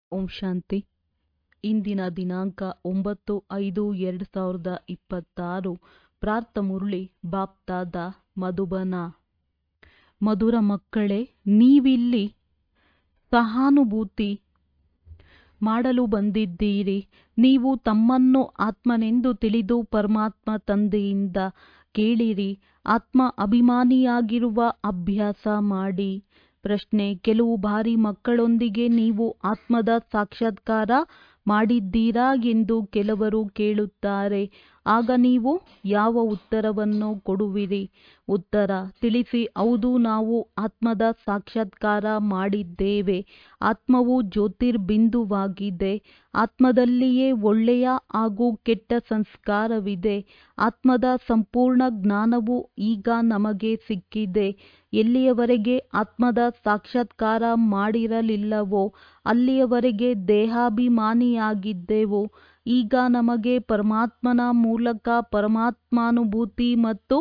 ಓಂ ಶಾಂತಿ. ಇಂದಿನ ದಿನಾಂಕ 9/5/2026. ಪ್ರಾರ್ಥ ಮುರಳಿ ಬಾಪ್ತಾದ ಮಧುಬನ. ಮಧುರ ಮಕ್ಕಳೇ, ನೀವಿಲ್ಲಿ ಸಹಾನುಭೂತಿ ಮಾಡಲು ಬಂದಿದ್ದೀರಿ. ನೀವು ತಮ್ಮನ್ನು ಆತ್ಮನೆಂದು ತಿಳಿದು ಪರಮಾತ್ಮ ತಂದೆಯಿಂದ ಕೇಳಿರಿ. ಆತ್ಮ ಅಭಿಮಾನಿಯಾಗಿರುವ ಅಭ್ಯಾಸ ಮಾಡಿ. ಪ್ರಶ್ನೆ: ಕೆಲವು ಬಾರಿ ಮಕ್ಕಳೊಂದಿಗೆ ನೀವು ಆತ್ಮದ ಸಾಕ್ಷಾತ್ಕಾರ ಮಾಡಿದ್ದೀರಾ ಎಂದು ಕೆಲವರು ಕೇಳುತ್ತಾರೆ. ಆಗ ನೀವು ಯಾವ ಉತ್ತರವನ್ನು ಕೊಡುವಿರಿ? ಉತ್ತರ: ತಿಳಿಸಿ, ಹೌದು, ನಾವು ಆತ್ಮದ ಸಾಕ್ಷಾತ್ಕಾರ ಮಾಡಿದ್ದೇವೆ. ಆತ್ಮವು ಜ್ಯೋತಿರ್ಬಿಂದುವಾಗಿದೆ. ಆತ್ಮದಲ್ಲಿಯೇ ಒಳ್ಳೆಯ ಹಾಗೂ ಕೆಟ್ಟ ಸಂಸ್ಕಾರವಿದೆ. ಆತ್ಮದ ಸಂಪೂರ್ಣ ಜ್ಞಾನವು ಈಗ ನಮಗೆ ಸಿಕ್ಕಿದೆ. ಎಲ್ಲಿಯವರೆಗೆ ಆತ್ಮದ ಸಾಕ್ಷಾತ್ಕಾರ ಮಾಡಿರಲಿಲ್ಲವೋ ಅಲ್ಲಿಯವರೆಗೆ ದೇಹಾಭಿಮಾನಿಯಾಗಿದ್ದೆವು. ಈಗ ನಮಗೆ ಪರಮಾತ್ಮನ ಮೂಲಕ ಪರಮಾತ್ಮಾನುಭೂತಿ ಮತ್ತು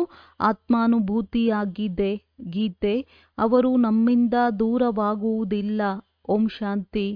ಆತ್ಮಾನುಭೂತಿಯಾಗಿದೆ. ಗೀತೆ: ಅವರು ನಮ್ಮಿಂದ ದೂರವಾಗುವುದಿಲ್ಲ. ಓಂ ಶಾಂತಿ.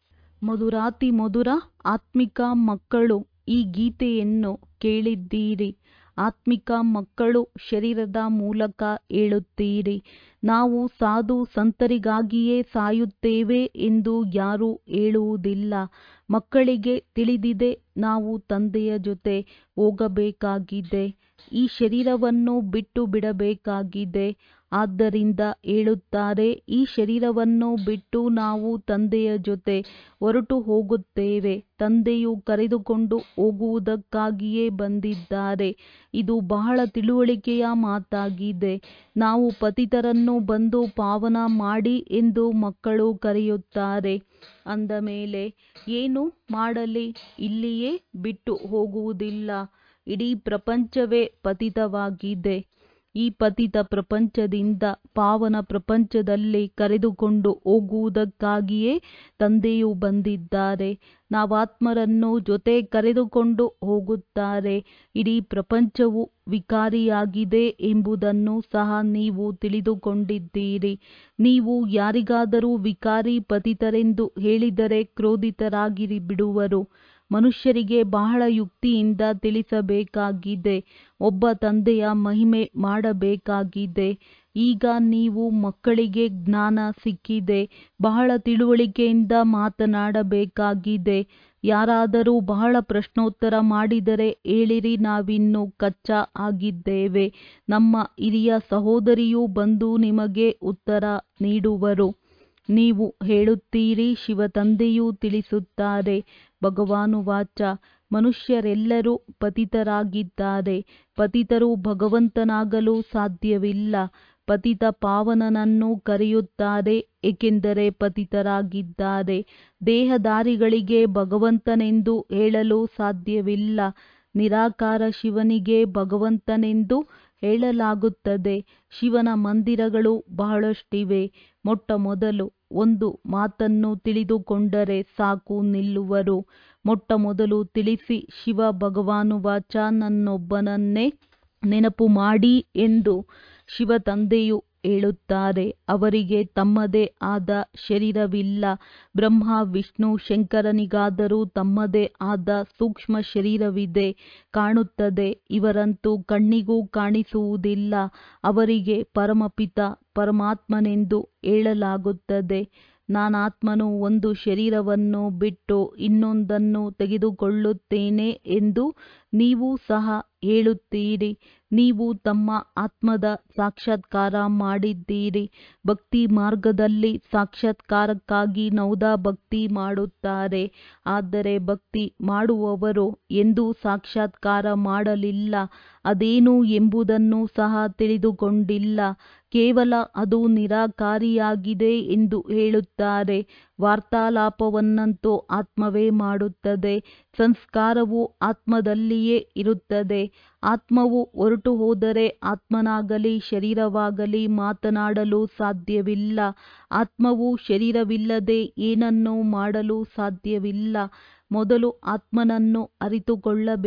ಮಧುರಾತಿ ಮಧುರ ಆತ್ಮಿಕ ಮಕ್ಕಳು, ಈ ಗೀತೆಯನ್ನು ಕೇಳಿದ್ದೀರಿ. ಆತ್ಮಿಕ ಮಕ್ಕಳು ಶರೀರದ ಮೂಲಕ ಹೇಳುತ್ತೀರಿ, ನಾವು ಸಾಧು ಸಂತರಿಗಾಗಿಯೇ ಸಾಯುತ್ತೇವೆ ಎಂದು ಯಾರೂ ಹೇಳುವುದಿಲ್ಲ. ಮಕ್ಕಳಿಗೆ ತಿಳಿದಿದೆ, ನಾವು ತಂದೆಯ ಜೊತೆ ಹೋಗಬೇಕಾಗಿದೆ, ಈ ಶರೀರವನ್ನು ಬಿಟ್ಟು ಬಿಡಬೇಕಾಗಿದೆ. ಆದ್ದರಿಂದ ಹೇಳುತ್ತಾರೆ, ಈ ಶರೀರವನ್ನು ಬಿಟ್ಟು ನಾವು ತಂದೆಯ ಜೊತೆ ಹೊರಟು ಹೋಗುತ್ತೇವೆ. ತಂದೆಯು ಕರೆದುಕೊಂಡು ಹೋಗುವುದಕ್ಕಾಗಿಯೇ ಬಂದಿದ್ದಾರೆ. ಇದು ಬಹಳ ತಿಳುವಳಿಕೆಯ ಮಾತಾಗಿದೆ. ನಾವು ಪತಿತರನ್ನು ಬಂದು ಪಾವನ ಮಾಡಿ ಎಂದು ಮಕ್ಕಳು ಕರೆಯುತ್ತಾರೆ. ಅಂದ ಮೇಲೆ ಏನು ಮಾಡಲಿ? ಇಲ್ಲಿಯೇ ಬಿಟ್ಟು ಹೋಗುವುದಿಲ್ಲ. ಇಡೀ ಪ್ರಪಂಚವೇ ಪತಿತವಾಗಿದೆ. ಈ ಪತಿತ ಪ್ರಪಂಚದಿಂದ ಪಾವನ ಪ್ರಪಂಚದಲ್ಲಿ ಕರೆದುಕೊಂಡು ಹೋಗುವುದಕ್ಕಾಗಿಯೇ ತಂದೆಯು ಬಂದಿದ್ದಾರೆ. ನಾವಾತ್ಮರನ್ನು ಜೊತೆ ಕರೆದುಕೊಂಡು ಹೋಗುತ್ತಾರೆ. ಇಡೀ ಪ್ರಪಂಚವು ವಿಕಾರಿಯಾಗಿದೆ ಎಂಬುದನ್ನು ಸಹ ನೀವು ತಿಳಿದುಕೊಂಡಿದ್ದೀರಿ. ನೀವು ಯಾರಿಗಾದರೂ ವಿಕಾರಿ ಪತಿತರೆಂದು ಹೇಳಿದರೆ ಕ್ರೋಧಿತರಾಗಿ ಬಿಡುವರು. ಮನುಷ್ಯರಿಗೆ ಬಹಳ ಯುಕ್ತಿಯಿಂದ ತಿಳಿಸಬೇಕಾಗಿದೆ. ಒಬ್ಬ ತಂದೆಯ ಮಹಿಮೆ ಮಾಡಬೇಕಾಗಿದೆ. ಈಗ ನೀವು ಮಕ್ಕಳಿಗೆ ಜ್ಞಾನ ಸಿಕ್ಕಿದೆ. ಬಹಳ ತಿಳುವಳಿಕೆಯಿಂದ ಮಾತನಾಡಬೇಕಾಗಿದೆ. ಯಾರಾದರೂ ಬಹಳ ಪ್ರಶ್ನೋತ್ತರ ಮಾಡಿದರೆ ಹೇಳಿರಿ, ನಾವಿನ್ನೂ ಕಚ್ಚಾ ಆಗಿದ್ದೇವೆ. ನಮ್ಮ ಹಿರಿಯ ಸಹೋದರಿಯು ಬಂದು ನಿಮಗೆ ಉತ್ತರ ನೀಡುವರು. ನೀವು ಹೇಳುತ್ತೀರಿ, ಶಿವ ತಂದೆಯೂ ತಿಳಿಸುತ್ತಾರೆ. ಭಗವಾನುವಾಚ: ಮನುಷ್ಯರೆಲ್ಲರೂ ಪತಿತರಾಗಿದ್ದಾರೆ. ಪತಿತರು ಭಗವಂತನಾಗಲು ಸಾಧ್ಯವಿಲ್ಲ. ಪತಿತ ಪಾವನನನ್ನು ಕರೆಯುತ್ತಾರೆ, ಏಕೆಂದರೆ ಪತಿತರಾಗಿದ್ದಾರೆ. ದೇಹಧಾರಿಗಳಿಗೆ ಭಗವಂತನೆಂದು ಹೇಳಲು ಸಾಧ್ಯವಿಲ್ಲ. ನಿರಾಕಾರ ಶಿವನಿಗೆ ಭಗವಂತನೆಂದು ಹೇಳಲಾಗುತ್ತದೆ. ಶಿವನ ಮಂದಿರಗಳು ಬಹಳಷ್ಟಿವೆ. ಮೊಟ್ಟ ಮೊದಲು ಒಂದು ಮಾತನ್ನು ತಿಳಿದುಕೊಂಡರೆ ಸಾಕು, ನಿಲ್ಲುವರು. ಮೊಟ್ಟ ಮೊದಲು ತಿಳಿಸಿ. ಶಿವ ಭಗವಾನುವಾಚ: ನನ್ನೊಬ್ಬನನ್ನೇ ನೆನಪು ಮಾಡಿ ಎಂದು ಶಿವ ತಂದೆಯು ಹೇಳುತ್ತಾರೆ. ಅವರಿಗೆ ತಮ್ಮದೇ ಆದ ಶರೀರವಿಲ್ಲ. ಬ್ರಹ್ಮ ವಿಷ್ಣು ಶಂಕರನಿಗಾದರೂ ತಮ್ಮದೇ ಆದ ಸೂಕ್ಷ್ಮ ಶರೀರವಿದೆ, ಕಾಣುತ್ತದೆ. ಇವರಂತೂ ಕಣ್ಣಿಗೂ ಕಾಣಿಸುವುದಿಲ್ಲ. ಅವರಿಗೆ ಪರಮಪಿತ ಪರಮಾತ್ಮನೆಂದು ಹೇಳಲಾಗುತ್ತದೆ. ನಾನಾತ್ಮನು ಒಂದು ಶರೀರವನ್ನು ಬಿಟ್ಟು ಇನ್ನೊಂದನ್ನು ತೆಗೆದುಕೊಳ್ಳುತ್ತೇನೆ ಎಂದು ನೀವು ಸಹ ಹೇಳುತ್ತೀರಿ. ನೀವು ತಮ್ಮ ಆತ್ಮದ ಸಾಕ್ಷಾತ್ಕಾರ ಮಾಡಿದ್ದೀರಿ. ಭಕ್ತಿ ಮಾರ್ಗದಲ್ಲಿ ಸಾಕ್ಷಾತ್ಕಾರಕ್ಕಾಗಿ ನೌದಾ ಭಕ್ತಿ ಮಾಡುತ್ತಾರೆ. ಆದರೆ ಭಕ್ತಿ ಮಾಡುವವರು ಎಂದೂ ಸಾಕ್ಷಾತ್ಕಾರ ಮಾಡಲಿಲ್ಲ. ಅದೇನು ಎಂಬುದನ್ನು ಸಹ ತಿಳಿದುಕೊಂಡಿಲ್ಲ. ಕೇವಲ ಅದು ನಿರಾಕಾರಿಯಾಗಿದೆ ಎಂದು ಹೇಳುತ್ತಾರೆ. ವಾರ್ತಾಲಾಪವನ್ನಂತೂ ಆತ್ಮವೇ ಮಾಡುತ್ತದೆ. ಸಂಸ್ಕಾರವು ಆತ್ಮದಲ್ಲಿಯೇ ಇರುತ್ತದೆ. ಆತ್ಮವು ಹೊರಟು ಹೋದರೆ ಆತ್ಮನಾಗಲಿ ಶರೀರವಾಗಲಿ ಮಾತನಾಡಲು ಸಾಧ್ಯವಿಲ್ಲ. ಆತ್ಮವು ಶರೀರವಿಲ್ಲದೆ ಏನನ್ನೂ ಮಾಡಲು ಸಾಧ್ಯವಿಲ್ಲ. ಮೊದಲು ಆತ್ಮನನ್ನು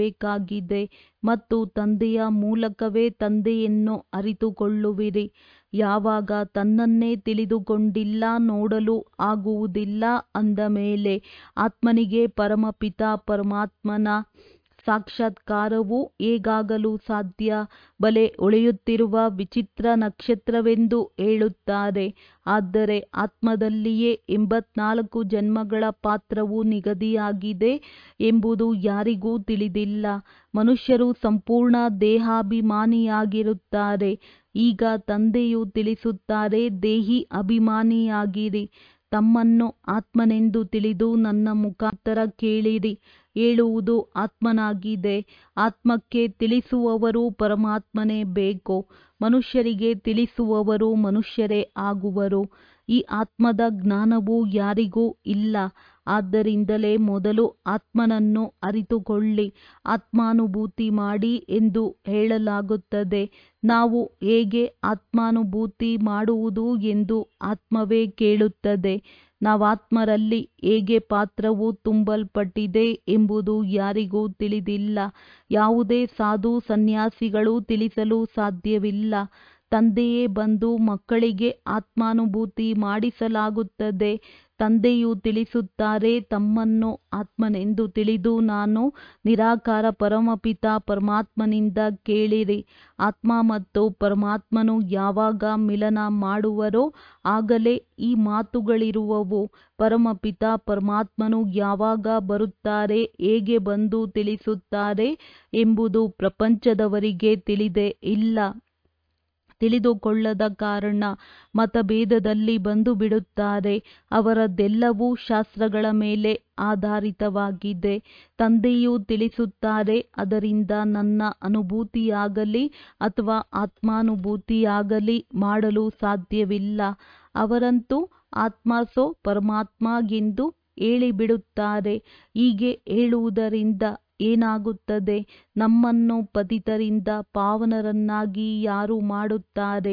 ಅರಿತುಕೊಳ್ಳಬೇಕಾಗಿದೆ ಮತ್ತು ತಂದೆಯ ಮೂಲಕವೇ ತಂದೆಯನ್ನು ಅರಿತುಕೊಳ್ಳುವಿರಿ. ಯಾವಾಗ ತನ್ನನ್ನೇ ತಿಳಿದುಕೊಂಡಿಲ್ಲ, ನೋಡಲು ಆಗುವುದಿಲ್ಲ ಅಂದ ಮೇಲೆ ಆತ್ಮನಿಗೆ ಪರಮಪಿತ ಪರಮಾತ್ಮನ ಸಾಕ್ಷಾತ್ಕಾರವು ಹೇಗಾಗಲು ಸಾಧ್ಯ? ಬಲೆ ಹೊಳೆಯುತ್ತಿರುವ ವಿಚಿತ್ರ ನಕ್ಷತ್ರವೆಂದು ಹೇಳುತ್ತಾರೆ. ಆದರೆ ಆತ್ಮದಲ್ಲಿಯೇ 84 ಜನ್ಮಗಳ ಪಾತ್ರವು ನಿಗದಿಯಾಗಿದೆ ಎಂಬುದು ಯಾರಿಗೂ ತಿಳಿದಿಲ್ಲ. ಮನುಷ್ಯರು ಸಂಪೂರ್ಣ ದೇಹಾಭಿಮಾನಿಯಾಗಿರುತ್ತಾರೆ. ಈಗ ತಂದೆಯು ತಿಳಿಸುತ್ತಾರೆ, ದೇಹಿ ಅಭಿಮಾನಿಯಾಗಿರಿ. ತಮ್ಮನ್ನು ಆತ್ಮನೆಂದು ತಿಳಿದು ನನ್ನ ಮುಖಾಂತರ ಕೇಳಿರಿ. ಹೇಳುವುದು ಆತ್ಮನಾಗಿದೆ. ಆತ್ಮಕ್ಕೆ ತಿಳಿಸುವವರು ಪರಮಾತ್ಮನೇ ಬೇಕು. ಮನುಷ್ಯರಿಗೆ ತಿಳಿಸುವವರು ಮನುಷ್ಯರೇ ಆಗುವರು. ಈ ಆತ್ಮದ ಜ್ಞಾನವು ಯಾರಿಗೂ ಇಲ್ಲ. ಆದ್ದರಿಂದಲೇ ಮೊದಲು ಆತ್ಮನನ್ನು ಅರಿತುಕೊಳ್ಳಿ, ಆತ್ಮಾನುಭೂತಿ ಮಾಡಿ ಎಂದು ಹೇಳಲಾಗುತ್ತದೆ. ನಾವು ಹೇಗೆ ಆತ್ಮಾನುಭೂತಿ ಮಾಡುವುದು ಎಂದು ಆತ್ಮವೇ ಕೇಳುತ್ತದೆ. ನಾವಾತ್ಮರಲ್ಲಿ ಹೇಗೆ ಪಾತ್ರವು ತುಂಬಲ್ಪಟ್ಟಿದೆ ಎಂಬುದು ಯಾರಿಗೂ ತಿಳಿದಿಲ್ಲ. ಯಾವುದೇ ಸಾಧು ಸನ್ಯಾಸಿಗಳು ತಿಳಿಸಲು ಸಾಧ್ಯವಿಲ್ಲ. ತಂದೆಯೇ ಬಂದು ಮಕ್ಕಳಿಗೆ ಆತ್ಮಾನುಭೂತಿ ಮಾಡಿಸಲಾಗುತ್ತದೆ. ತಂದೆಯು ತಿಳಿಸುತ್ತಾರೆ, ತಮ್ಮನ್ನು ಆತ್ಮನೆಂದು ತಿಳಿದು ನಾನು ನಿರಾಕಾರ ಪರಮಪಿತ ಪರಮಾತ್ಮನಿಂದ ಕೇಳಿರಿ. ಆತ್ಮ ಮತ್ತು ಪರಮಾತ್ಮನು ಯಾವಾಗ ಮಿಲನ ಮಾಡುವರೋ ಆಗಲೇ ಈ ಮಾತುಗಳಿರುವವು. ಪರಮಪಿತ ಪರಮಾತ್ಮನು ಯಾವಾಗ ಬರುತ್ತಾರೆ, ಹೇಗೆ ಬಂದು ತಿಳಿಸುತ್ತಾರೆ ಎಂಬುದು ಪ್ರಪಂಚದವರಿಗೆ ತಿಳಿದೇ ಇಲ್ಲ. ತಿಳಿದುಕೊಳ್ಳದ ಕಾರಣ ಮತಭೇದದಲ್ಲಿ ಬಂದು ಬಿಡುತ್ತಾರೆ. ಅವರದೆಲ್ಲವೂ ಶಾಸ್ತ್ರಗಳ ಮೇಲೆ ಆಧಾರಿತವಾಗಿದೆ. ತಂದೆಯು ತಿಳಿಸುತ್ತಾರೆ, ಅದರಿಂದ ನನ್ನ ಅನುಭೂತಿಯಾಗಲಿ ಅಥವಾ ಆತ್ಮಾನುಭೂತಿಯಾಗಲಿ ಮಾಡಲು ಸಾಧ್ಯವಿಲ್ಲ. ಅವರಂತೂ ಆತ್ಮ ಸೋ ಪರಮಾತ್ಮ ಎಂದು ಹೇಳಿಬಿಡುತ್ತಾರೆ. ಹೀಗೆ ಹೇಳುವುದರಿಂದ ಏನಾಗುತ್ತದೆ? ನಮ್ಮನ್ನು ಪತಿತರಿಂದ ಪಾವನರನ್ನಾಗಿ ಯಾರು ಮಾಡುತ್ತಾರೆ?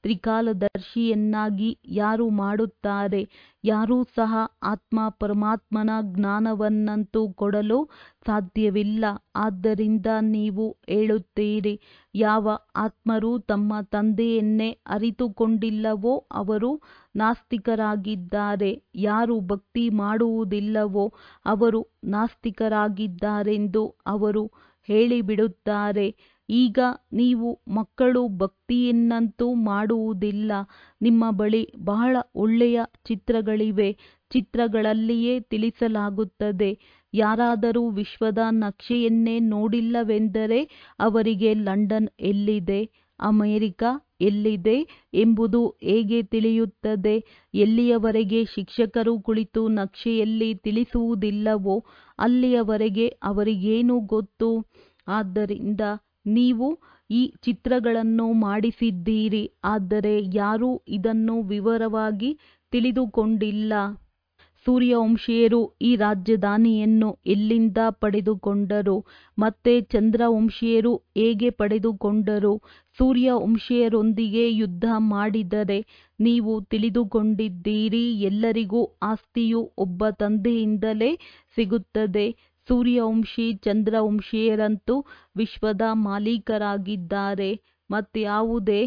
ತ್ರಿಕಾಲದರ್ಶಿಯನ್ನಾಗಿ ಯಾರು ಮಾಡುತ್ತಾರೆ? ಯಾರೂ ಸಹ ಆತ್ಮ ಪರಮಾತ್ಮನ ಜ್ಞಾನವನ್ನಂತೂ ಕೊಡಲು ಸಾಧ್ಯವಿಲ್ಲ. ಆದ್ದರಿಂದ ನೀವು ಹೇಳುತ್ತೀರಿ, ಯಾವ ಆತ್ಮರು ತಮ್ಮ ತಂದೆಯನ್ನೇ ಅರಿತುಕೊಂಡಿಲ್ಲವೋ ಅವರು ನಾಸ್ತಿಕರಾಗಿದ್ದಾರೆ. ಯಾರು ಭಕ್ತಿ ಮಾಡುವುದಿಲ್ಲವೋ ಅವರು ನಾಸ್ತಿಕರಾಗಿದ್ದಾರೆಂದು ಅವರು ಹೇಳಿಬಿಡುತ್ತಾರೆ. ಈಗ ನೀವು ಮಕ್ಕಳು ಭಕ್ತಿಯನ್ನಂತೂ ಮಾಡುವುದಿಲ್ಲ. ನಿಮ್ಮ ಬಳಿ ಬಹಳ ಒಳ್ಳೆಯ ಚಿತ್ರಗಳಿವೆ. ಚಿತ್ರಗಳಲ್ಲಿಯೇ ತಿಳಿಸಲಾಗುತ್ತದೆ. ಯಾರಾದರೂ ವಿಶ್ವದ ನಕ್ಷೆಯನ್ನೇ ನೋಡಿಲ್ಲವೆಂದರೆ ಅವರಿಗೆ ಲಂಡನ್ ಎಲ್ಲಿದೆ, ಅಮೆರಿಕ ಎಲ್ಲಿದೆ ಎಂಬುದು ಹೇಗೆ ತಿಳಿಯುತ್ತದೆ? ಎಲ್ಲಿಯವರೆಗೆ ಶಿಕ್ಷಕರು ಕುಳಿತು ನಕ್ಷೆಯಲ್ಲಿ ತಿಳಿಸುವುದಿಲ್ಲವೋ ಅಲ್ಲಿಯವರೆಗೆ ಅವರಿಗೇನು ಗೊತ್ತು? ಆದ್ದರಿಂದ ನೀವು ಈ ಚಿತ್ರಗಳನ್ನು ಮಾಡಿಸಿದ್ದೀರಿ, ಆದರೆ ಯಾರೂ ಇದನ್ನು ವಿವರವಾಗಿ ತಿಳಿದುಕೊಂಡಿಲ್ಲ. ಸೂರ್ಯವಂಶೀಯರು ಈ ರಾಜಧಾನಿಯನ್ನು ಎಲ್ಲಿಂದ ಪಡೆದುಕೊಂಡರು? ಮತ್ತೆ ಚಂದ್ರವಂಶೀಯರು ಹೇಗೆ ಪಡೆದುಕೊಂಡರು? ಸೂರ್ಯವಂಶೀಯರೊಂದಿಗೆ ಯುದ್ಧ ಮಾಡಿದರೆ ನೀವು ತಿಳಿದುಕೊಂಡಿದ್ದೀರಿ, ಎಲ್ಲರಿಗೂ ಆಸ್ತಿಯು ಒಬ್ಬ ತಂದೆಯಿಂದಲೇ ಸಿಗುತ್ತದೆ. ಸೂರ್ಯವಂಶಿ ಚಂದ್ರವಂಶೀಯರಂತೂ ವಿಶ್ವದ ಮಾಲೀಕರಾಗಿದ್ದಾರೆ. ಮತ್ಯಾವುದೇ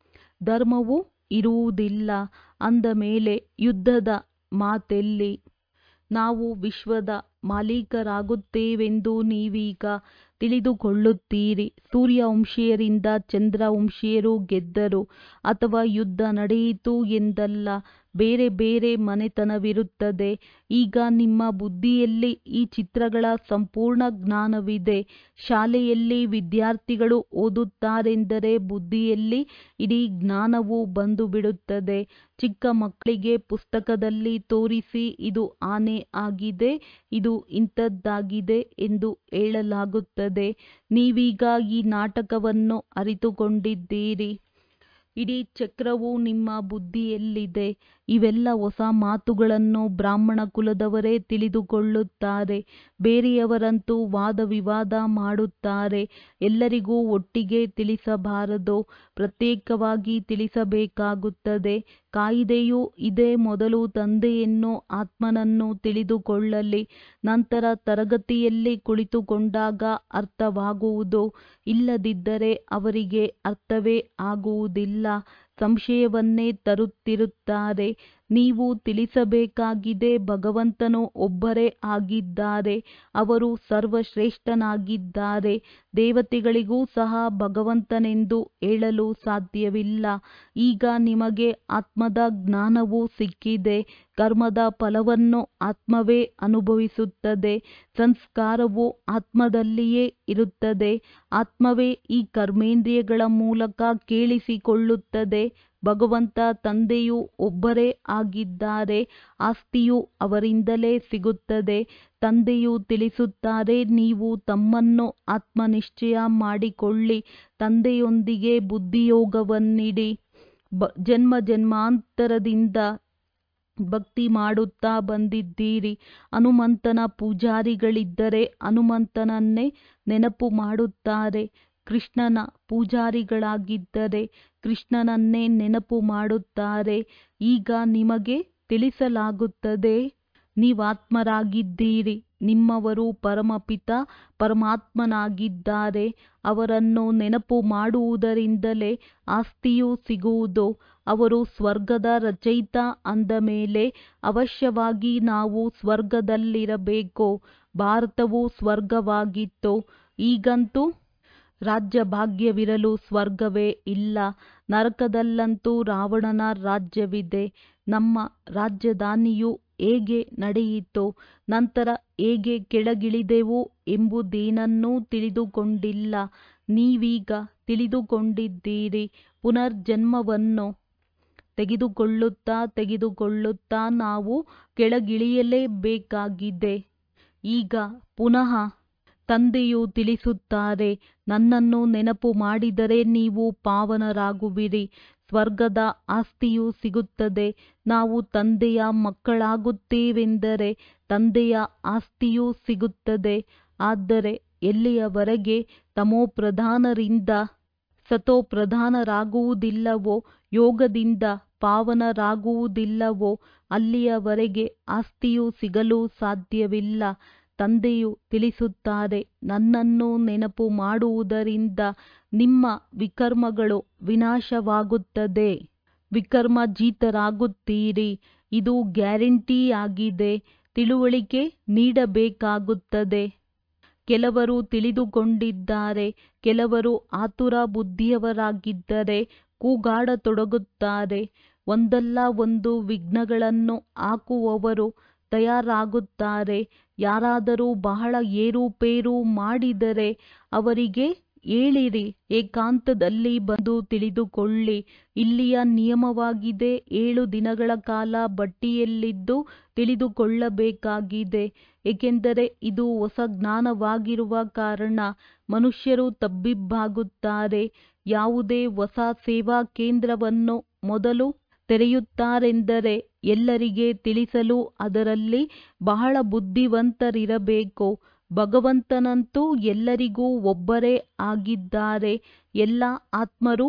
ಧರ್ಮವೂ ಇರುವುದಿಲ್ಲ. ಅಂದ ಮೇಲೆ ಯುದ್ಧದ ಮಾತೆಲ್ಲಿ? ನಾವು ವಿಶ್ವದ ಮಾಲೀಕರಾಗುತ್ತೇವೆಂದು ನೀವೀಗ ತಿಳಿದುಕೊಳ್ಳುತ್ತೀರಿ. ಸೂರ್ಯವಂಶೀಯರಿಂದ ಚಂದ್ರವಂಶೀಯರು ಗೆದ್ದರು ಅಥವಾ ಯುದ್ಧ ನಡೆಯಿತು ಎಂದಲ್ಲ. ಬೇರೆ ಬೇರೆ ಮನೆತನವಿರುತ್ತದೆ. ಈಗ ನಿಮ್ಮ ಬುದ್ಧಿಯಲ್ಲಿ ಈ ಚಿತ್ರಗಳ ಸಂಪೂರ್ಣ ಜ್ಞಾನವಿದೆ. ಶಾಲೆಯಲ್ಲಿ ವಿದ್ಯಾರ್ಥಿಗಳು ಓದುತ್ತಾರೆಂದರೆ ಬುದ್ಧಿಯಲ್ಲಿ ಇಡೀ ಜ್ಞಾನವು ಬಂದು ಬಿಡುತ್ತದೆ. ಚಿಕ್ಕ ಮಕ್ಕಳಿಗೆ ಪುಸ್ತಕದಲ್ಲಿ ತೋರಿಸಿ, ಇದು ಆನೆ ಆಗಿದೆ, ಇದು ಇಂಥದ್ದಾಗಿದೆ ಎಂದು ಹೇಳಲಾಗುತ್ತದೆ. ನೀವೀಗ ಈ ನಾಟಕವನ್ನು ಅರಿತುಕೊಂಡಿದ್ದೀರಿ. ಇಡೀ ಚಕ್ರವು ನಿಮ್ಮ ಬುದ್ಧಿಯಲ್ಲಿದೆ. ಇವೆಲ್ಲ ಹೊಸ ಮಾತುಗಳನ್ನು ಬ್ರಾಹ್ಮಣ ಕುಲದವರೇ ತಿಳಿದುಕೊಳ್ಳುತ್ತಾರೆ. ಬೇರೆಯವರಂತೂ ವಾದ ವಿವಾದ ಮಾಡುತ್ತಾರೆ. ಎಲ್ಲರಿಗೂ ಒಟ್ಟಿಗೆ ತಿಳಿಸಬಾರದು, ಪ್ರತ್ಯೇಕವಾಗಿ ತಿಳಿಸಬೇಕಾಗುತ್ತದೆ. ಕಾಯಿದೆಯೂ ಇದೆ. ಮೊದಲು ತಂದೆಯನ್ನು ಆತ್ಮನನ್ನು ತಿಳಿದುಕೊಳ್ಳಲಿ, ನಂತರ ತರಗತಿಯಲ್ಲಿ ಕುಳಿತುಕೊಂಡಾಗ ಅರ್ಥವಾಗುವುದು. ಇಲ್ಲದಿದ್ದರೆ ಅವರಿಗೆ ಅರ್ಥವೇ ಆಗುವುದಿಲ್ಲ. ಸಂಶಯವನ್ನೇ ತರುತ್ತಿರುತ್ತಾರೆ. ನೀವು ತಿಳಿಸಬೇಕಾಗಿದೆ, ಭಗವಂತನು ಒಬ್ಬರೇ ಆಗಿದ್ದಾರೆ. ಅವರು ಸರ್ವಶ್ರೇಷ್ಠನಾಗಿದ್ದಾರೆ. ದೇವತೆಗಳಿಗೂ ಸಹ ಭಗವಂತನೆಂದು ಹೇಳಲು ಸಾಧ್ಯವಿಲ್ಲ. ಈಗ ನಿಮಗೆ ಆತ್ಮದ ಜ್ಞಾನವೂ ಸಿಕ್ಕಿದೆ. ಕರ್ಮದ ಫಲವನ್ನು ಆತ್ಮವೇ ಅನುಭವಿಸುತ್ತದೆ. ಸಂಸ್ಕಾರವು ಆತ್ಮದಲ್ಲಿಯೇ ಇರುತ್ತದೆ. ಆತ್ಮವೇ ಈ ಕರ್ಮೇಂದ್ರಿಯಗಳ ಮೂಲಕ ಕೇಳಿಸಿಕೊಳ್ಳುತ್ತದೆ. ಭಗವಂತ ತಂದೆಯು ಒಬ್ಬರೇ ಆಗಿದ್ದಾರೆ. ಆಸ್ತಿಯು ಅವರಿಂದಲೇ ಸಿಗುತ್ತದೆ. ತಂದೆಯು ತಿಳಿಸುತ್ತಾರೆ, ನೀವು ತಮ್ಮನ್ನು ಆತ್ಮನಿಶ್ಚಯ ಮಾಡಿಕೊಳ್ಳಿ. ತಂದೆಯೊಂದಿಗೆ ಬುದ್ಧಿಯೋಗವನ್ನಿಡಿ. ಜನ್ಮ ಜನ್ಮಾಂತರದಿಂದ ಭಕ್ತಿ ಮಾಡುತ್ತಾ ಬಂದಿದ್ದೀರಿ. ಹನುಮಂತನ ಪೂಜಾರಿಗಳಿದ್ದರೆ ಹನುಮಂತನನ್ನೇ ನೆನಪು ಮಾಡುತ್ತಾರೆ. ಕೃಷ್ಣನ ಪೂಜಾರಿಗಳಾಗಿದ್ದರೆ ಕೃಷ್ಣನನ್ನೇ ನೆನಪು ಮಾಡುತ್ತಾರೆ. ಈಗ ನಿಮಗೆ ತಿಳಿಸಲಾಗುತ್ತದೆ, ನೀವಾತ್ಮರಾಗಿದ್ದೀರಿ. ನಿಮ್ಮವರು ಪರಮಪಿತ ಪರಮಾತ್ಮನಾಗಿದ್ದಾರೆ. ಅವರನ್ನು ನೆನಪು ಮಾಡುವುದರಿಂದಲೇ ಆಸ್ತಿಯೂ ಸಿಗುವುದು. ಅವರು ಸ್ವರ್ಗದ ರಚಯಿತ ಅಂದ ಮೇಲೆ ಅವಶ್ಯವಾಗಿ ನಾವು ಸ್ವರ್ಗದಲ್ಲಿರಬೇಕು. ಭಾರತವು ಸ್ವರ್ಗವಾಗಿತ್ತು. ಈಗಂತೂ ರಾಜ್ಯಭಾಗ್ಯವಿರಲು ಸ್ವರ್ಗವೇ ಇಲ್ಲ. ನರಕದಲ್ಲಂತೂ ರಾವಣನ ರಾಜ್ಯವಿದೆ. ನಮ್ಮ ರಾಜಧಾನಿಯು ಹೇಗೆ ನಡೆಯಿತು, ನಂತರ ಹೇಗೆ ಕೆಳಗಿಳಿದೆವು ಎಂಬುದೇನನ್ನೂ ತಿಳಿದುಕೊಂಡಿಲ್ಲ. ನೀವೀಗ ತಿಳಿದುಕೊಂಡಿದ್ದೀರಿ. ಪುನರ್ಜನ್ಮವನ್ನು ತೆಗೆದುಕೊಳ್ಳುತ್ತಾ ನಾವು ಕೆಳಗಿಳಿಯಲೇಬೇಕಾಗಿದೆ. ಈಗ ಪುನಃ ತಂದೆಯು ತಿಳಿಸುತ್ತಾರೆ, ನನ್ನನ್ನು ನೆನಪು ಮಾಡಿದರೆ ನೀವು ಪಾವನರಾಗುವಿರಿ. ಸ್ವರ್ಗದ ಆಸ್ತಿಯೂ ಸಿಗುತ್ತದೆ. ನಾವು ತಂದೆಯ ಮಕ್ಕಳಾಗುತ್ತೇವೆಂದರೆ ತಂದೆಯ ಆಸ್ತಿಯೂ ಸಿಗುತ್ತದೆ. ಆದರೆ ಎಲ್ಲಿಯವರೆಗೆ ತಮೋಪ್ರಧಾನರಿಂದ ಸತೋಪ್ರಧಾನರಾಗುವುದಿಲ್ಲವೋ, ಯೋಗದಿಂದ ಪಾವನರಾಗುವುದಿಲ್ಲವೋ, ಅಲ್ಲಿಯವರೆಗೆ ಆಸ್ತಿಯು ಸಿಗಲು ಸಾಧ್ಯವಿಲ್ಲ. ತಂದೆಯು ತಿಳಿಸುತ್ತಾರೆ, ನನ್ನನ್ನು ನೆನಪು ಮಾಡುವುದರಿಂದ ನಿಮ್ಮ ವಿಕರ್ಮಗಳು ವಿನಾಶವಾಗುತ್ತದೆ. ವಿಕರ್ಮಜೀತರಾಗುತ್ತೀರಿ. ಇದು ಗ್ಯಾರಂಟಿಯಾಗಿದೆ. ತಿಳುವಳಿಕೆ ನೀಡಬೇಕಾಗುತ್ತದೆ. ಕೆಲವರು ತಿಳಿದುಕೊಂಡಿದ್ದಾರೆ. ಕೆಲವರು ಆತುರ ಬುದ್ಧಿಯವರಾಗಿದ್ದರೆ ಕೂಗಾಡತೊಡಗುತ್ತಾರೆ. ಒಂದಲ್ಲ ಒಂದು ವಿಘ್ನಗಳನ್ನು ಹಾಕುವವರು ತಯಾರಾಗುತ್ತಾರೆ. ಯಾರಾದರೂ ಬಹಳ ಏರುಪೇರು ಮಾಡಿದರೆ ಅವರಿಗೆ ಹೇಳಿರಿ, ಏಕಾಂತದಲ್ಲಿ ಬಂದು ತಿಳಿದುಕೊಳ್ಳಿ. ಇಲ್ಲಿಯ ನಿಯಮವಾಗಿದೆ. 7 ದಿನಗಳ ಕಾಲ ಬಟ್ಟಿಯಲ್ಲಿದ್ದು ತಿಳಿದುಕೊಳ್ಳಬೇಕಾಗಿದೆ. ಏಕೆಂದರೆ ಇದು ಹೊಸ ಜ್ಞಾನವಾಗಿರುವ ಕಾರಣ ಮನುಷ್ಯರು ತಬ್ಬಿಬ್ಬಾಗುತ್ತಾರೆ. ಯಾವುದೇ ಹೊಸ ಸೇವಾ ಕೇಂದ್ರವನ್ನು ಮೊದಲು ತೆರೆಯುತ್ತಾರೆಂದರೆ ಎಲ್ಲರಿಗೆ ತಿಳಿಸಲು ಅದರಲ್ಲಿ ಬಹಳ ಬುದ್ಧಿವಂತರಿರಬೇಕು. ಭಗವಂತನಂತೂ ಎಲ್ಲರಿಗೂ ಒಬ್ಬರೇ ಆಗಿದ್ದಾರೆ. ಎಲ್ಲ ಆತ್ಮರು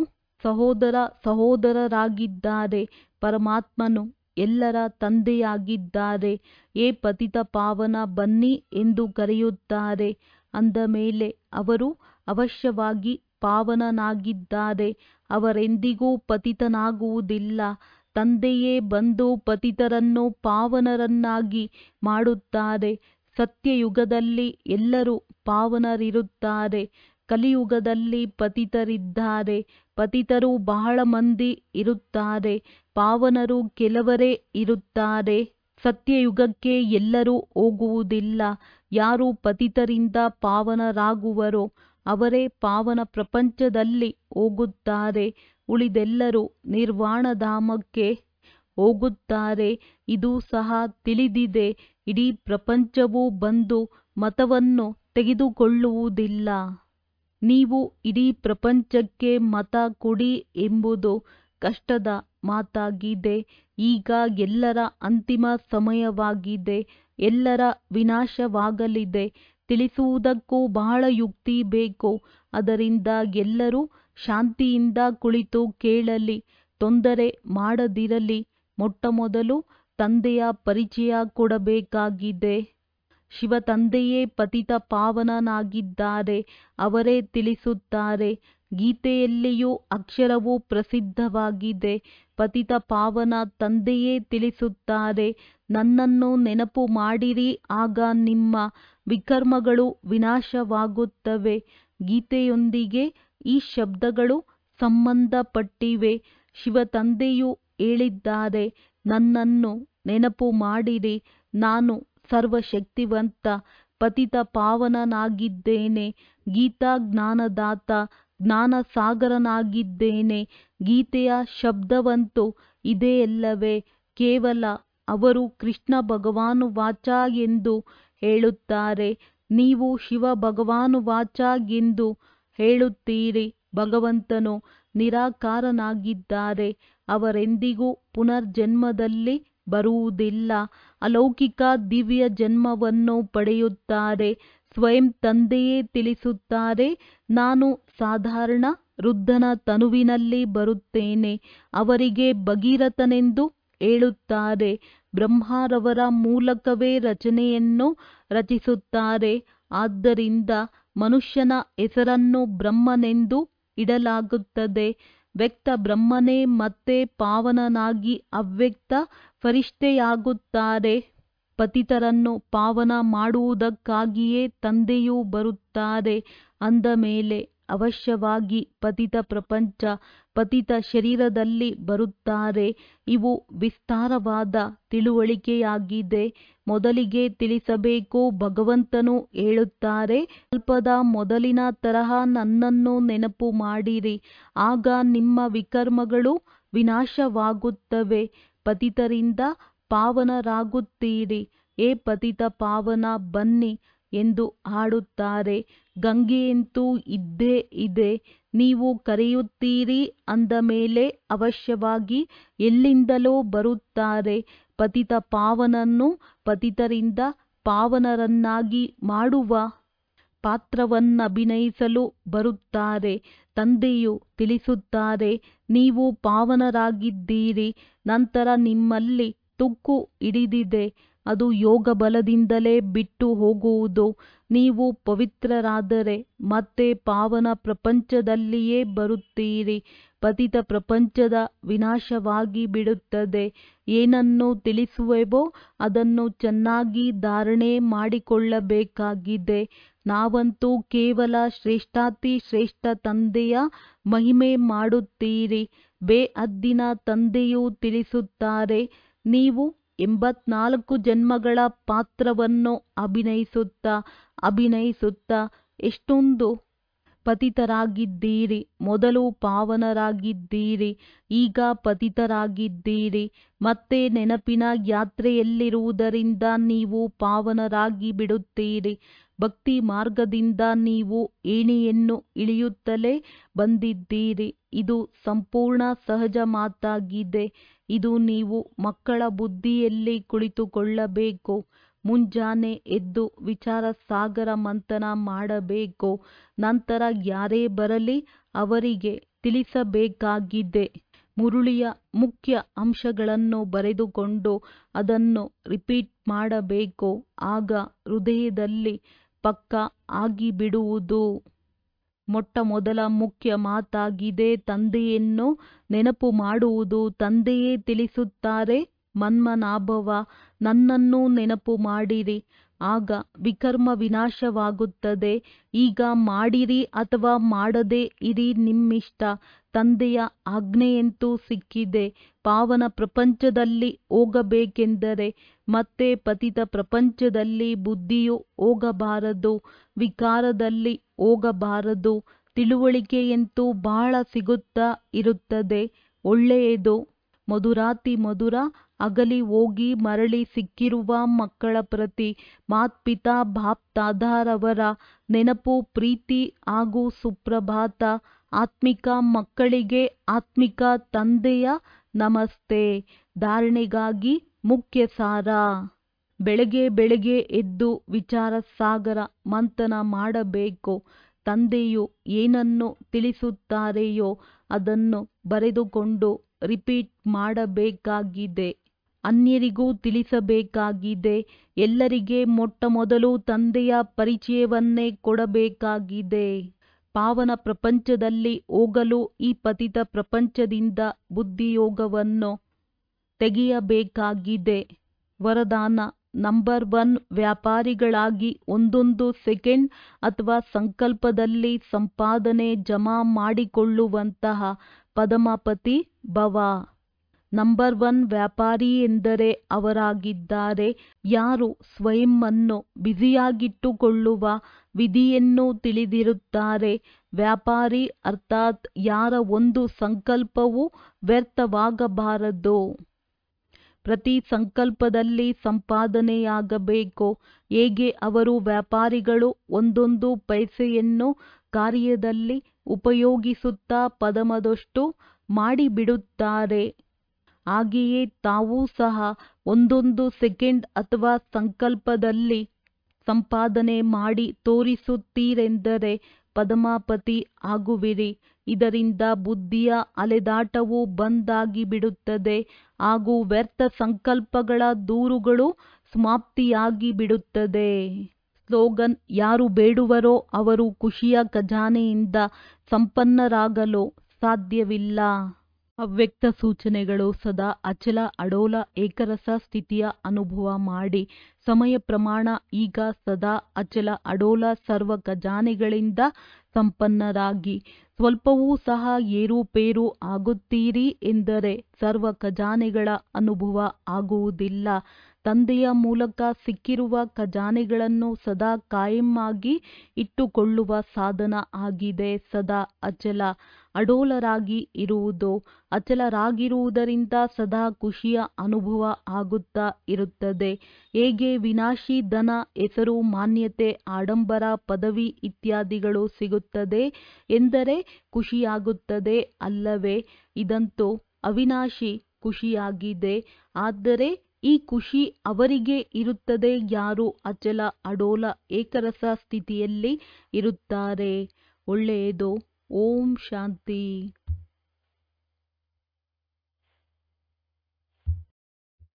ಸಹೋದರರಾಗಿದ್ದಾರೆ. ಪರಮಾತ್ಮನು ಎಲ್ಲರ ತಂದೆಯಾಗಿದ್ದಾರೆ. ಹೇ ಪತಿತ ಪಾವನ, ಬನ್ನಿ ಎಂದು ಕರೆಯುತ್ತಾರೆ. ಅಂದ ಮೇಲೆ ಅವರು ಅವಶ್ಯವಾಗಿ ಪಾವನನಾಗಿದ್ದಾರೆ. ಅವರೆಂದಿಗೂ ಪತಿತನಾಗುವುದಿಲ್ಲ. ತಂದೆಯೇ ಬಂದು ಪತಿತರನ್ನು ಪಾವನರನ್ನಾಗಿ ಮಾಡುತ್ತಾರೆ. ಸತ್ಯಯುಗದಲ್ಲಿ ಎಲ್ಲರೂ ಪಾವನರಿರುತ್ತಾರೆ. ಕಲಿಯುಗದಲ್ಲಿ ಪತಿತರಿದ್ದಾರೆ. ಪತಿತರು ಬಹಳ ಮಂದಿ ಇರುತ್ತಾರೆ. ಪಾವನರು ಕೆಲವರೇ ಇರುತ್ತಾರೆ. ಸತ್ಯಯುಗಕ್ಕೆ ಎಲ್ಲರೂ ಹೋಗುವುದಿಲ್ಲ. ಯಾರು ಪತಿತರಿಂದ ಪಾವನರಾಗುವರೋ ಅವರೇ ಪಾವನ ಪ್ರಪಂಚದಲ್ಲಿ ಹೋಗುತ್ತಾರೆ. ಉಳಿದೆಲ್ಲರೂ ನಿರ್ವಾಣಧಾಮಕ್ಕೆ ಹೋಗುತ್ತಾರೆ. ಇದು ಸಹ ತಿಳಿದಿದೆ. ಇಡೀ ಪ್ರಪಂಚವು ಬಂದು ಮತವನ್ನು ತೆಗೆದುಕೊಳ್ಳುವುದಿಲ್ಲ. ನೀವು ಇಡೀ ಪ್ರಪಂಚಕ್ಕೆ ಮತ ಕೊಡಿ ಎಂಬುದು ಕಷ್ಟದ ಮಾತಾಗಿದೆ. ಈಗ ಎಲ್ಲರ ಅಂತಿಮ ಸಮಯವಾಗಿದೆ. ಎಲ್ಲರ ವಿನಾಶವಾಗಲಿದೆ. ತಿಳಿಸುವುದಕ್ಕೂ ಬಹಳ ಯುಕ್ತಿ ಬೇಕು. ಅದರಿಂದ ಎಲ್ಲರೂ ಶಾಂತಿಯಿಂದ ಕುಳಿತು ಕೇಳಲಿ, ತೊಂದರೆ ಮಾಡದಿರಲಿ. ಮೊಟ್ಟಮೊದಲು ತಂದೆಯ ಪರಿಚಯ ಕೊಡಬೇಕಾಗಿದೆ. ಶಿವತಂದೆಯೇ ಪತಿತ ಪಾವನನಾಗಿದ್ದಾರೆ. ಅವರೇ ತಿಳಿಸುತ್ತಾರೆ, ಗೀತೆಯಲ್ಲಿಯೂ ಅಕ್ಷರವು ಪ್ರಸಿದ್ಧವಾಗಿದೆ. ಪತಿತ ಪಾವನ ತಂದೆಯೇ ತಿಳಿಸುತ್ತಾರೆ, ನನ್ನನ್ನು ನೆನಪು ಮಾಡಿರಿ, ಆಗ ನಿಮ್ಮ ವಿಕರ್ಮಗಳು ವಿನಾಶವಾಗುತ್ತವೆ. ಗೀತೆಯೊಂದಿಗೆ ಈ ಶಬ್ದಗಳು ಸಂಬಂಧಪಟ್ಟಿವೆ. ಶಿವ ತಂದೆಯು ಹೇಳಿದ್ದಾರೆ, ನನ್ನನ್ನು ನೆನಪು ಮಾಡಿರಿ, ನಾನು ಸರ್ವಶಕ್ತಿವಂತ ಪತಿತ ಪಾವನನಾಗಿದ್ದೇನೆ, ಗೀತಾ ಜ್ಞಾನದಾತ ಜ್ಞಾನಸಾಗರನಾಗಿದ್ದೇನೆ. ಗೀತೆಯ ಶಬ್ದವಂತೂ ಇದೆಯಲ್ಲವೇ? ಕೇವಲ ಅವರು ಕೃಷ್ಣ ಭಗವಾನುವಾಚ ಎಂದು ಹೇಳುತ್ತಾರೆ, ನೀವು ಶಿವ ಭಗವಾನುವಾಚ ಎಂದು ಹೇಳುತ್ತೀರಿ. ಭಗವಂತನು ನಿರಾಕಾರನಾಗಿದ್ದಾರೆ, ಅವರೆಂದಿಗೂ ಪುನರ್ಜನ್ಮದಲ್ಲಿ ಬರುವುದಿಲ್ಲ, ಅಲೌಕಿಕ ದಿವ್ಯ ಜನ್ಮವನ್ನು ಪಡೆಯುತ್ತಾರೆ. ಸ್ವಯಂ ತಂದೆಯೇ ತಿಳಿಸುತ್ತಾರೆ, ನಾನು ಸಾಧಾರಣ ವೃದ್ಧನ ತನುವಿನಲ್ಲಿ ಬರುತ್ತೇನೆ. ಅವರಿಗೆ ಭಗೀರಥನೆಂದು ಹೇಳುತ್ತಾರೆ. ಬ್ರಹ್ಮರವರ ಮೂಲಕವೇ ರಚನೆಯನ್ನು ರಚಿಸುತ್ತಾರೆ. ಆದ್ದರಿಂದ ಮನುಷ್ಯನ ಹೆಸರನ್ನು ಬ್ರಹ್ಮನೆಂದು ಇಡಲಾಗುತ್ತದೆ. ವ್ಯಕ್ತ ಬ್ರಹ್ಮನೇ ಮತ್ತೆ ಪಾವನನಾಗಿ ಅವ್ಯಕ್ತ ಫರಿಷ್ಠೆಯಾಗುತ್ತಾರೆ. ಪತಿತರನ್ನು ಪಾವನ ಮಾಡುವುದಕ್ಕಾಗಿಯೇ ತಂದೆಯೂ ಬರುತ್ತಾರೆ. ಅಂದ ಮೇಲೆ ಅವಶ್ಯವಾಗಿ ಪತಿತ ಪ್ರಪಂಚ ಪತಿತ ಶರೀರದಲ್ಲಿ ಬರುತ್ತಾರೆ. ಇವು ವಿಸ್ತಾರವಾದ ತಿಳುವಳಿಕೆಯಾಗಿದೆ. ಮೊದಲಿಗೆ ತಿಳಿಸಬೇಕು. ಭಗವಂತನು ಹೇಳುತ್ತಾರೆ, ಕಲ್ಪದ ಮೊದಲಿನ ತರಹ ನನ್ನನ್ನು ನೆನಪು ಮಾಡಿರಿ, ಆಗ ನಿಮ್ಮ ವಿಕರ್ಮಗಳು ವಿನಾಶವಾಗುತ್ತವೆ, ಪತಿತರಿಂದ ಪಾವನರಾಗುತ್ತೀರಿ. ಹೇ ಪತಿತ ಪಾವನ, ಬನ್ನಿ ಎಂದು ಹಾಡುತ್ತಾರೆ. ಗಂಗೆಯಂತೂ ಇದ್ದೇ ಇದೆ. ನೀವು ಕರೆಯುತ್ತೀರಿ ಅಂದ ಮೇಲೆ ಅವಶ್ಯವಾಗಿ ಎಲ್ಲಿಂದಲೋ ಬರುತ್ತಾರೆ. ಪತಿತ ಪಾವನನ್ನು ಪತಿತರಿಂದ ಪಾವನರನ್ನಾಗಿ ಮಾಡುವ ಪಾತ್ರವನ್ನಭಿನಯಿಸಲು ಬರುತ್ತಾರೆ. ತಂದೆಯು ತಿಳಿಸುತ್ತಾರೆ, ನೀವು ಪಾವನರಾಗಿದ್ದೀರಿ, ನಂತರ ನಿಮ್ಮಲ್ಲಿ ತುಕ್ಕು ಹಿಡಿದಿದೆ, ಅದು ಯೋಗ ಬಲದಿಂದಲೇ ಬಿಟ್ಟು ಹೋಗುವುದು. ನೀವು ಪವಿತ್ರರಾದರೆ ಮತ್ತೆ ಪಾವನ ಪ್ರಪಂಚದಲ್ಲಿಯೇ ಬರುತ್ತೀರಿ. ಪತಿತ ಪ್ರಪಂಚದ ವಿನಾಶವಾಗಿ ಬಿಡುತ್ತದೆ. ಏನನ್ನು ತಿಳಿಸುವೆವೋ ಅದನ್ನು ಚೆನ್ನಾಗಿ ಧಾರಣೆ ಮಾಡಿಕೊಳ್ಳಬೇಕಾಗಿದೆ. ನಾವಂತೂ ಕೇವಲ ಶ್ರೇಷ್ಠಾತಿ ಶ್ರೇಷ್ಠ ತಂದೆಯ ಮಹಿಮೆ ಮಾಡುತ್ತೀರಿ. ಬೇಹದ್ದಿನ ತಂದೆಯು ತಿಳಿಸುತ್ತಾರೆ, ನೀವು 84 ಜನ್ಮಗಳ ಪಾತ್ರವನ್ನು ಅಭಿನಯಿಸುತ್ತಾ ಎಷ್ಟೊಂದು ಪತಿತರಾಗಿದ್ದೀರಿ. ಮೊದಲು ಪಾವನರಾಗಿದ್ದೀರಿ, ಈಗ ಪತಿತರಾಗಿದ್ದೀರಿ. ಮತ್ತೆ ನೆನಪಿನ ಯಾತ್ರೆಯಲ್ಲಿರುವುದರಿಂದ ನೀವು ಪಾವನರಾಗಿ ಬಿಡುತ್ತೀರಿ. ಭಕ್ತಿ ಮಾರ್ಗದಿಂದ ನೀವು ಏಣಿಯನ್ನು ಇಳಿಯುತ್ತಲೇ ಬಂದಿದ್ದೀರಿ. ಇದು ಸಂಪೂರ್ಣ ಸಹಜ ಮಾತಾಗಿದೆ. ಇದು ನೀವು ಮಕ್ಕಳ ಬುದ್ಧಿಯಲ್ಲಿ ಕುಳಿತುಕೊಳ್ಳಬೇಕು. ಮುಂಜಾನೆ ಎದ್ದು ವಿಚಾರ ಸಾಗರ ಮಂಥನ ಮಾಡಬೇಕು. ನಂತರ ಯಾರೇ ಬರಲಿ ಅವರಿಗೆ ತಿಳಿಸಬೇಕಾಗಿದೆ. ಮುರುಳಿಯ ಮುಖ್ಯ ಅಂಶಗಳನ್ನು ಬರೆದುಕೊಂಡು ಅದನ್ನು ರಿಪೀಟ್ ಮಾಡಬೇಕು. ಆಗ ಹೃದಯದಲ್ಲಿ ಪಕ್ಕಾ ಆಗಿಬಿಡುವುದು. ಮೊಟ್ಟಮೊದಲ ಮುಖ್ಯ ಮಾತಾಗಿದೆ ತಂದೆಯನ್ನು ನೆನಪು ಮಾಡುವುದು. ತಂದೆಯೇ ತಿಳಿಸುತ್ತಾರೆ, ಮನ್ಮನಾಭವ, ನನ್ನನ್ನು ನೆನಪು ಮಾಡಿರಿ, ಆಗ ವಿಕರ್ಮ ವಿನಾಶವಾಗುತ್ತದೆ. ಈಗ ಮಾಡಿರಿ ಅಥವಾ ಮಾಡದೇ ಇರಿ, ನಿಮ್ಮಿಷ್ಟ. ತಂದೆಯ ಆಜ್ಞೆಯಂತೂ ಸಿಕ್ಕಿದೆ. ಪಾವನ ಪ್ರಪಂಚದಲ್ಲಿ ಹೋಗಬೇಕೆಂದರೆ ಮತ್ತೆ ಪತಿತ ಪ್ರಪಂಚದಲ್ಲಿ ಬುದ್ಧಿಯು ಹೋಗಬಾರದು, ವಿಕಾರದಲ್ಲಿ ಹೋಗಬಾರದು. ತಿಳುವಳಿಕೆಯಂತೂ ಬಹಳ ಸಿಗುತ್ತಾ ಇರುತ್ತದೆ. ಒಳ್ಳೆಯದು. ಮಧುರಾತಿ ಮಧುರ. ಅಗಲಿ ಹೋಗಿ ಮರಳಿ ಸಿಕ್ಕಿರುವ ಮಕ್ಕಳ ಪ್ರತಿ ಮಾತ್ಪಿತಾ ಬಾಪ್ ದಾದಾರವರ ನೆನಪು, ಪ್ರೀತಿ ಹಾಗೂ ಸುಪ್ರಭಾತ. ಆತ್ಮಿಕ ಮಕ್ಕಳಿಗೆ ಆತ್ಮಿಕ ತಂದೆಯ ನಮಸ್ತೆ. ಧಾರಣೆಗಾಗಿ ಮುಖ್ಯ ಸಾರ. ಬೆಳಗ್ಗೆ ಎದ್ದು ವಿಚಾರ ಸಾಗರ ಮಂಥನ ಮಾಡಬೇಕು. ತಂದೆಯು ಏನನ್ನು ತಿಳಿಸುತ್ತಾರೆಯೋ ಅದನ್ನು ಬರೆದುಕೊಂಡು ರಿಪೀಟ್ ಮಾಡಬೇಕಾಗಿದೆ. ಅನ್ಯರಿಗೂ ತಿಳಿಸಬೇಕಾಗಿದೆ. ಎಲ್ಲರಿಗೆ ಮೊಟ್ಟಮೊದಲು ತಂದೆಯ ಪರಿಚಯವನ್ನೇ ಕೊಡಬೇಕಾಗಿದೆ. ಪಾವನ ಪ್ರಪಂಚದಲ್ಲಿ ಹೋಗಲು ಈ ಪತಿತ ಪ್ರಪಂಚದಿಂದ ಬುದ್ಧಿಯೋಗವನ್ನು ತೆಗೆಯಬೇಕಾಗಿದೆ. ವರದಾನ ನಂಬರ್ 1, ವ್ಯಾಪಾರಿಗಳಾಗಿ ಒಂದೊಂದು ಸೆಕೆಂಡ್ ಅಥವಾ ಸಂಕಲ್ಪದಲ್ಲಿ ಸಂಪಾದನೆ ಜಮಾ ಮಾಡಿಕೊಳ್ಳುವಂತಹ ಪರಮಪತಿ ಭವ. ನಂಬರ್ 1 ವ್ಯಾಪಾರಿ ಎಂದರೆ ಅವರಾಗಿದ್ದಾರೆ ಯಾರು ಸ್ವಯಂವನ್ನು ಬ್ಯುಸಿಯಾಗಿಟ್ಟುಕೊಳ್ಳುವ ವಿಧಿಯನ್ನು ತಿಳಿದಿರುತ್ತಾರೆ. ವ್ಯಾಪಾರಿ ಅರ್ಥಾತ್ ಯಾರ ಒಂದು ಸಂಕಲ್ಪವೂ ವ್ಯರ್ಥವಾಗಬಾರದು. ಪ್ರತಿ ಸಂಕಲ್ಪದಲ್ಲಿ ಸಂಪಾದನೆಯಾಗಬೇಕು. ಹೇಗೆ ಅವರು ವ್ಯಾಪಾರಿಗಳು ಒಂದೊಂದು ಪೈಸೆಯನ್ನು ಕಾರ್ಯದಲ್ಲಿ ಉಪಯೋಗಿಸುತ್ತಾ ಪದಮದಷ್ಟು ಮಾಡಿಬಿಡುತ್ತಾರೆ, ಹಾಗೆಯೇ ತಾವೂ ಸಹ ಒಂದೊಂದು ಸೆಕೆಂಡ್ ಅಥವಾ ಸಂಕಲ್ಪದಲ್ಲಿ ಸಂಪಾದನೆ ಮಾಡಿ ತೋರಿಸುತ್ತೀರೆಂದರೆ ಪದ್ಮಾಪತಿ ಆಗುವಿರಿ. ಇದರಿಂದ ಬುದ್ಧಿಯ ಅಲೆದಾಟವು ಬಂದಾಗಿ ಬಿಡುತ್ತದೆ ಹಾಗೂ ವ್ಯರ್ಥ ಸಂಕಲ್ಪಗಳ ದೂರುಗಳು ಸಮಾಪ್ತಿಯಾಗಿ ಬಿಡುತ್ತದೆ. ಸ್ಲೋಗನ್: ಯಾರು ಬೇಡುವರೋ ಅವರು ಖುಷಿಯ ಖಜಾನೆಯಿಂದ ಸಂಪನ್ನರಾಗಲು ಸಾಧ್ಯವಿಲ್ಲ. ಅವ್ಯಕ್ತ ಸೂಚನೆಗಳು: ಸದಾ ಅಚಲ ಅಡೋಲ ಏಕರಸ ಸ್ಥಿತಿಯ ಅನುಭವ ಮಾಡಿ. ಸಮಯ ಪ್ರಮಾಣ: ಈಗ ಸದಾ ಅಚಲ ಅಡೋಲ ಸರ್ವ ಖಜಾನೆಗಳಿಂದ ಸಂಪನ್ನರಾಗಿ. ಸ್ವಲ್ಪವೂ ಸಹ ಏರುಪೇರು ಆಗುತ್ತೀರಿ ಎಂದರೆ ಸರ್ವ ಖಜಾನೆಗಳ ಅನುಭವ ಆಗುವುದಿಲ್ಲ. ತಂದೆಯ ಮೂಲಕ ಸಿಕ್ಕಿರುವ ಖಜಾನೆಗಳನ್ನು ಸದಾ ಕಾಯಂ ಆಗಿ ಇಟ್ಟುಕೊಳ್ಳುವ ಸಾಧನ ಆಗಿದೆ ಸದಾ ಅಚಲ ಅಡೋಲರಾಗಿ ಇರುವುದು. ಅಚಲರಾಗಿರುವುದರಿಂದ ಸದಾ ಖುಷಿಯ ಅನುಭವ ಆಗುತ್ತಾ ಇರುತ್ತದೆ. ಹೇಗೆ ವಿನಾಶಿ ಧನ, ಹೆಸರು, ಮಾನ್ಯತೆ, ಆಡಂಬರ, ಪದವಿ ಇತ್ಯಾದಿಗಳು ಸಿಗುತ್ತದೆ ಎಂದರೆ ಖುಷಿಯಾಗುತ್ತದೆ ಅಲ್ಲವೇ? ಇದಂತೂ ಅವಿನಾಶಿ ಖುಷಿಯಾಗಿದೆ. ಆದರೆ ಈ ಖುಷಿ ಅವರಿಗೆ ಇರುತ್ತದೆ ಯಾರು ಅಚಲ ಅಡೋಲ ಏಕರಸ ಸ್ಥಿತಿಯಲ್ಲಿ ಇರುತ್ತಾರೆ. ಒಳ್ಳೆಯದು. ಓಂ ಶಾಂತಿ.